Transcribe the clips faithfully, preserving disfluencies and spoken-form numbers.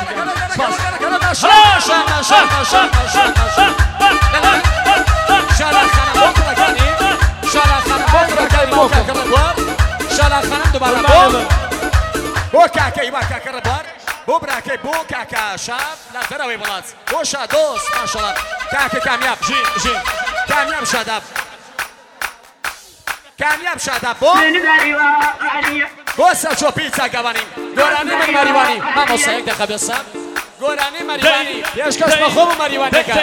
شالا خانم دوباره بو بو کاکای با کاکا ربار بو براکای بو کاکا شاب لاتراوی بلات بو شا دوست ماشاءالله کاکا کامیاب جین جین کامیاب شاداب کامیاب شاداب بو بو سرچو پیتزا گوانیم گورانی من مریوانی ماموسا یک دقیقه بیستم گورانی مریوانی پیشکش با خوب مریوانی کرد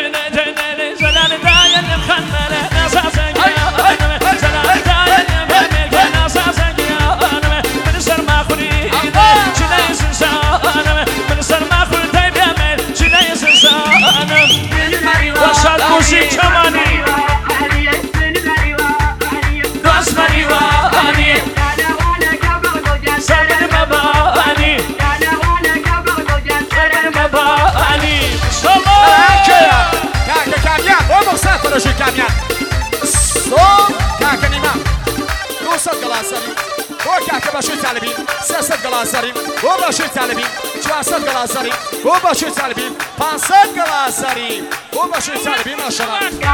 وصل موسیقی کمانی دوست مریوانی سرمن مبانی سرمن مبانی کاکا کامیاب بو مقصد فرشی کامیاب صوب کاکا نیما دوست گلاسری بو کاکا باشوی طالبی سیصد گلاسری بو باشوی طالبی چهارصد گلاسری بو باشوی طالبی پانصد گلاسری بو باشوی طالبی ماشاءالله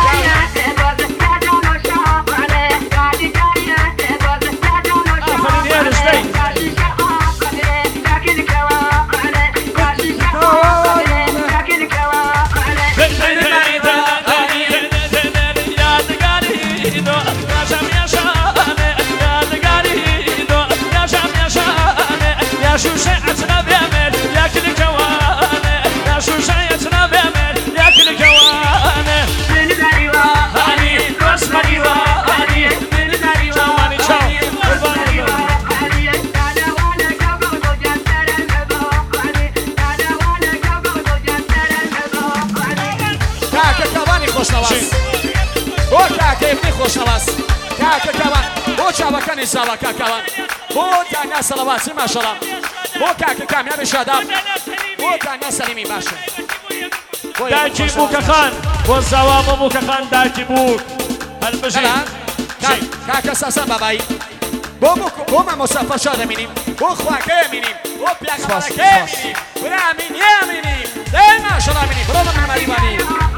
خوشنواس کاکا کاوان بو چاوکانی ساوا کاکاوان بو تانیا سلواتی ماشاءالله بو کاکا کامیاب شاداب بو تانیا سلیمی باشه درکی بوک خان بو زوام بوک خان درکی بوک البجی کاکا ساسان بابایی بو بو ما مصطفی شاد مینیم بو خواکه مینیم بو پیغمبرکه مینیم بو امینیه مینیم ده ماشاءالله مینیم برو من مریوانی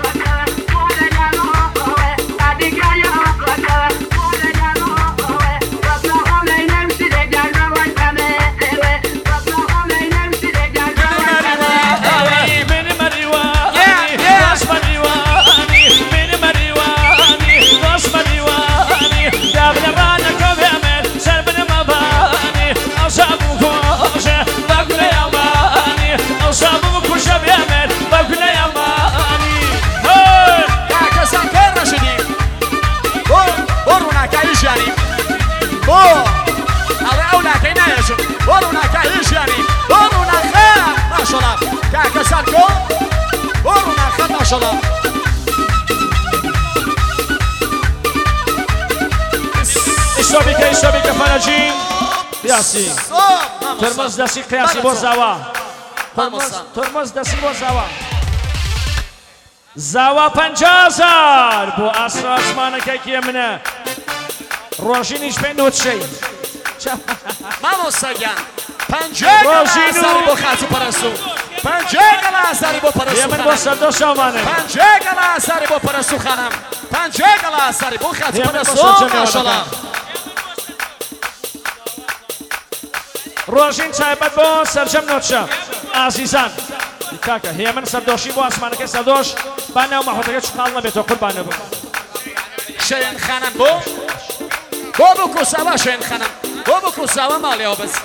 اشربی که اشربی که فرجین قیاسی ترمز دستی قیاسی با زوا ترمز دستی با زوا زوا پنجاه هزار بو اصر آسمانه که کیه منه روشینیش پندوت شی ماموسا گن پنجاه گلاسری بو خاتو پرسو پنجاه گلاسری بو پرسو خانم یمن با سرداش آمانه پنجاه گلاسری بو پرسو خانم پنجاه گلاسری بو خاتو پرسو ماشاءالله روشین چایبت با سرجم نوتشه عزیزان کاکا هیمن سرداشی با آسمانه که سرداش بانه و محوطه که چقال نبیتو قربانه بود شین خانم بو بو بو کساوا شین خانم بو بو کساوا مالی ها بس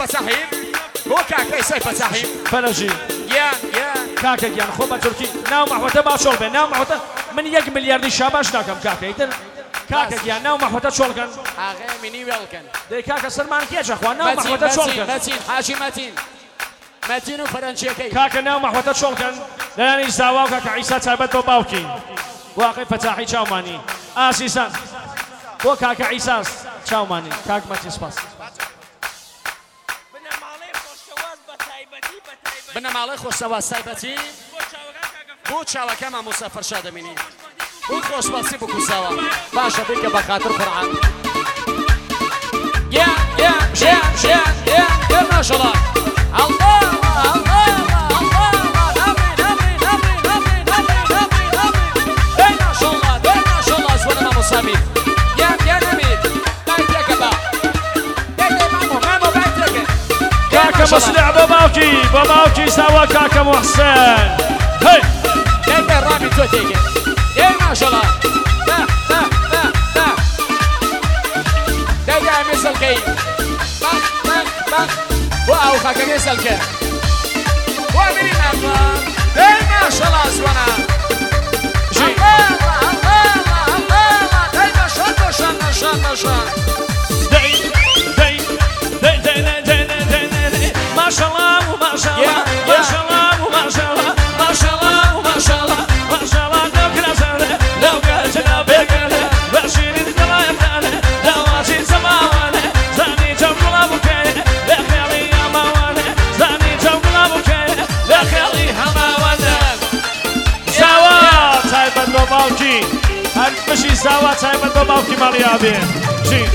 فتحی بۆ کاکە ئیسای فتحی فەرەژی گیان گیان کاکە گیان خۆ بە تورکی ناو مەحوەتە باچۆڵ بێ ناو مەحوەتە من یەک ملیاردی شاباش ناکەم کاکە ئیتر کاکە گیان ناو مەحوەتە چۆڵکەن ئاغای منی وێڵکەن دەی کاکە سەرمان کێچە خوا ناو مەحوەتە چۆڵکەن مەتین حاجی مەتین مەتین و فەرەنچیەکەی کاکە ناو مەحوەتە چۆڵکەن لەلانی زاوا و کاکە عیسا تایبەت بۆ باوکی واقعی فتاحی چاومانی ئاسیسان بۆ کاکە عیساس چاومانی کاک مەتی سپاس بنە ماڵی خۆشەواز تایبەتی بۆ چاوەکەمان موسەفەر شادەمینی بۆ خۆشبەسی بکوسەوە باشە بیکە بە خاتر قورعان گیان گیان گیان گیان گیان گیان ماشەڵڵا ئەڵڵا ئەڵڵا ئەڵڵا ئەمین ئەمین ئەمین ئەمین ئەمین ئەمین ئەمین دەی ماشەڵڵا دەی ماشەڵڵا زوەنە مامۆسامی گیان گیان ئەمین دای تێکە بە دەی دەی مامۆ مامۆ دای تێکە کاکە مەسلع بۆ باوکی بۆ باوکی زاوا کاکە موحسن هەی دەی دەی ڕامی تۆ تێکە دەی ماشەڵڵا دا دا دا دا دەی دەی ئەمێ سەڵکەی بەخ بەخ بەخ بۆ ئەو خاکەکەی سەڵکە بۆ ئەمینی مامۆ دەی ماشەڵڵا زوەنە ئەڵڵا ئەڵڵا ئەڵڵا دەی نەشان نەشان نەشان نەشان دەی دەی دەی دەی دەی دەی دەی ماشەڵڵا و ماشەڵڵا ماشەڵڵا و ماشەڵڵا ماشەڵڵا و ماشەڵڵا ماشەڵڵا لەو کراسانە لەو گەجەنا بێگەنە بەشیرین دڵایەتانە داواچی زەماوانە زانی جەم گوڵا بکەیە لە خێڵی ئەماوانە زانی جەم گوڵا بکەیە لە خێڵی هەماوانە زاوا تایبەت بۆ باوکی هەر بشی زاوا تایبەت بۆ باوکی ماڵیا بێ ژین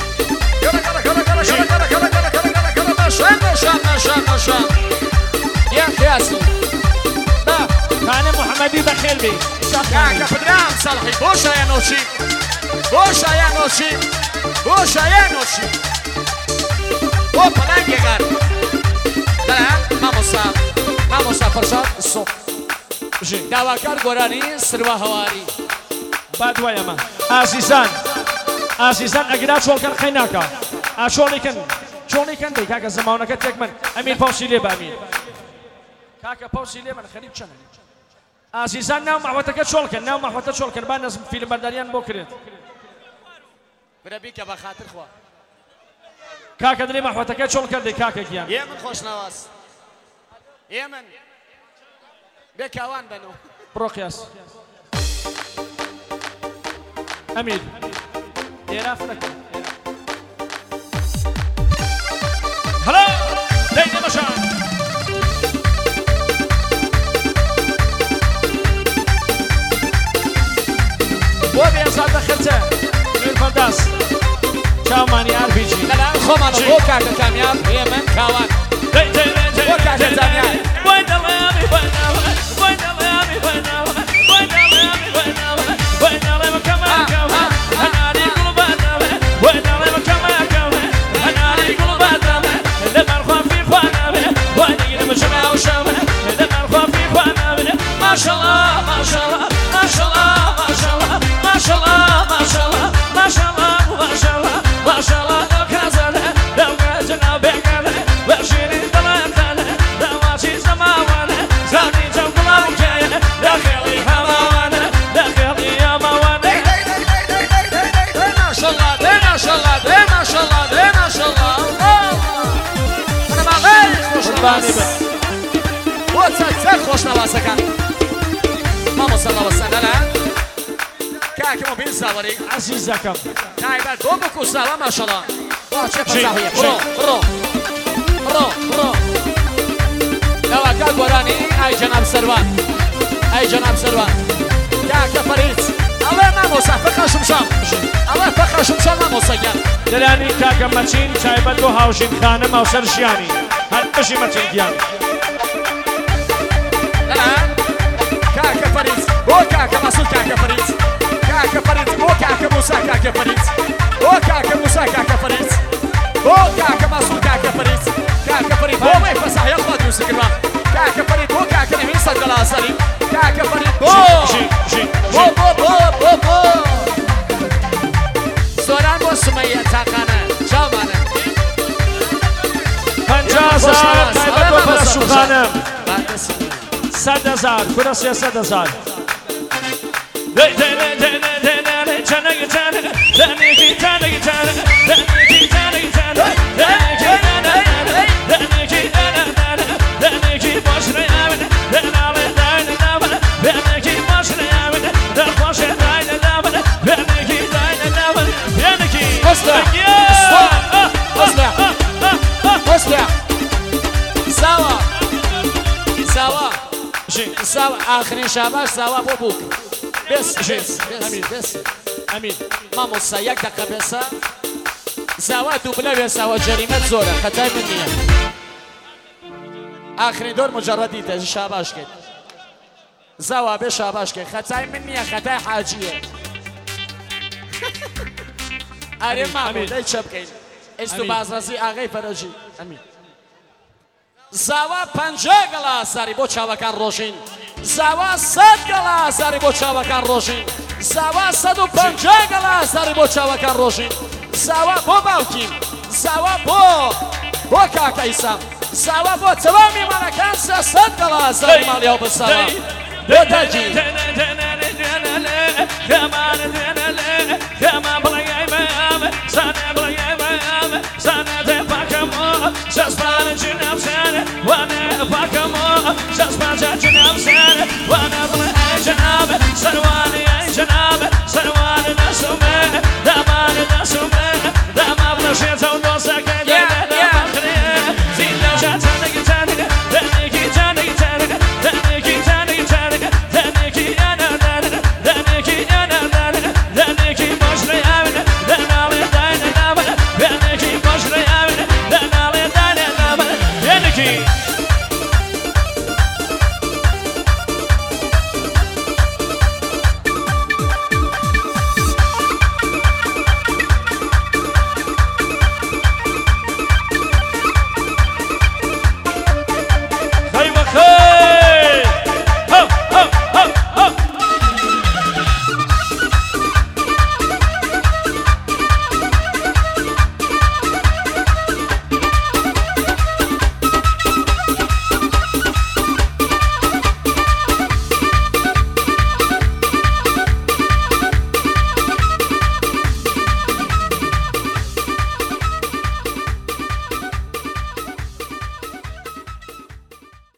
نشان نشان نشان نشان يا خياسي با كان محمدي بخير بي كاكا بدرام صالحي بوشا يا نوشي بوشا يا نوشي بوشا يا نوشي بو بلانجي غار دلان ماموسا ماموسا فرشاد الصوت داواكار قراني سروا هواري بعد وياما عزيزان عزيزان اقرا شول كان خيناكا اشولي كان شولي كان دي كاكا زمانك تكمن امين باوسي لي بامين كاكا باوسي لي من خريب شنو عزيزان ناو محوتك شول كان ناو محوتك شول كان بان فيلم برداريان بوكريت بربيك بخاطر خوا كاكا دري محوتك شول كان دي كاكا كيان يمن خوش نواس يمن بكوان بنو بروقياس امين يرافنك هلا دينا مشان بودي أصعد دخلته من الفرداس شاماني ار بي جي لا لا خمان بوكا كامياب هي من كوان دي دي دي بوكا كامياب وين دلامي وين دلامي وين دلامي وين دلامي وين دلامي وين دلامي وين دلامي كمان كمان أنا لي قلب دلامي وين دلامي كمان كمان أنا لي قلب دلامي لما الخوان في خوانامي وين يجي مشمع وشامي لما الخوان في خوانامي ما شاء الله ما شاء الله ما شاء الله ما شاء الله ما شاء الله ما شاء الله ما شاء الله ما شاء الله ما شاء الله لو كازنه لو كازنا بيننا وشيرين طلعتنا دواشي سماوانا زاني جنبلا وجايه يا خيري هوانا يا خيري يا موانا ما شاء الله ما شاء الله ما شاء الله ما شاء الله انا ما غير خوش نواس وتسال خوش نواس كان ماما صلى الله عليه وسلم كاكي موبيل ساوري عزيزكم نايبات بوبكو سلام ما شاء الله واه شيف صاحيه برو برو برو برو دواكا قراني اي جناب سروان اي جناب سروان كاكا فريد الله ما موسى فخر شمشام الله فخر شمشام ما موسى دلاني كاكا مچين چايبت بو هاوشين خانم او سرشياني هر بشي مچين گيان الان كاكا فريد بو كاكا مسؤول كاكا فريد كاكا فريد بو كاكا موسى كاكا فريد بو كاكا موسى كاكا فريد بو كاكا مسؤول كاكا فريد كاكا فريد بو ما يفسح ياخذ يوسف كمان كاكا فريد بو كاكا نمين صدق العصري كاكا فريد بو بو بو بو بو بو سوران بو سمية تاقانا جامانا هزار تایبەت بۆ پەرەشوخانم بەردەسی سەد هەزار کورە سێسەد هەزار اسمع اسمع اسمع سوا سوا سوا آخرین شاباش سوا بۆ بووک بس بس بس ئەمین مامۆستا یەک دەقە بێسە ساوا دووبلە بێسەوە جەریمەت زۆرە خەتای من نییە ئاخرین دۆر مجەڕەدی تەژی شاباش کرد زاوا بێ شاباش کرد خەتای من نییە خەتای حاجیە ئارێ مامۆ دەی چە بکەین ئێست و بازڕەزی ئاغای فەرەجی ئەمین زاوا پەنجا گەڵا ساری بۆ چاوەکان ڕۆژین زاوا سەد گەڵا ساری بۆ چاوەکان ڕۆژین زاوا سەد و پەنجا گەڵا ساری بۆ چاوەکان ڕۆژین زاوا بۆ باوکیم زاوا بۆ بۆ کاکە ئیسام زاوا بۆ تەوامی ماڵەکان سە سەد گەڵا ساری ماڵیاو بسەوە بۆ دەرگی Just